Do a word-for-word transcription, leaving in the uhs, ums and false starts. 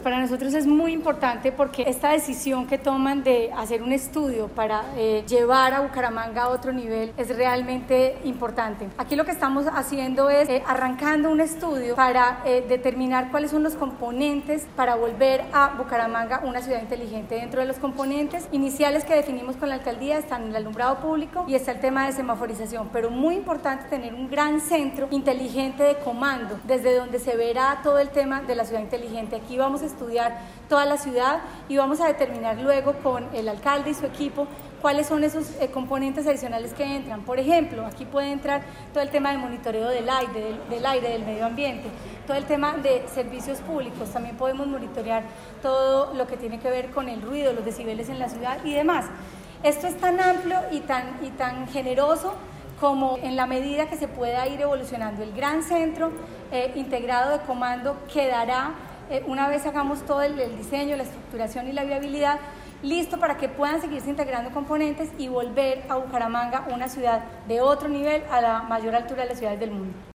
para nosotros es muy importante porque esta decisión que toman de hacer un estudio para eh, llevar a Bucaramanga a otro nivel es realmente importante. Aquí lo que estamos haciendo es eh, arrancando un estudio para eh, determinar cuáles son los componentes para volver a Bucaramanga una ciudad inteligente. Dentro de los componentes iniciales que definimos con la alcaldía están el alumbrado público y está el tema de semaforización, pero muy importante tener un gran centro inteligente de comando, desde donde se verá todo el tema de la ciudad inteligente. Aquí vamos a estudiar toda la ciudad y vamos a determinar luego con el alcalde y su equipo cuáles son esos eh, componentes adicionales que entran. Por ejemplo, aquí puede entrar todo el tema de monitoreo del aire, del, del aire, del medio ambiente, todo el tema de servicios públicos. También podemos monitorear todo lo que tiene que ver con el ruido, los decibeles en la ciudad y demás. Esto es tan amplio y tan, y tan generoso como en la medida que se pueda ir evolucionando. El gran centro eh, integrado de comando quedará, eh, una vez hagamos todo el, el diseño, la estructuración y la viabilidad, listo para que puedan seguirse integrando componentes y volver a Bucaramanga una ciudad de otro nivel a la mayor altura de las ciudades del mundo.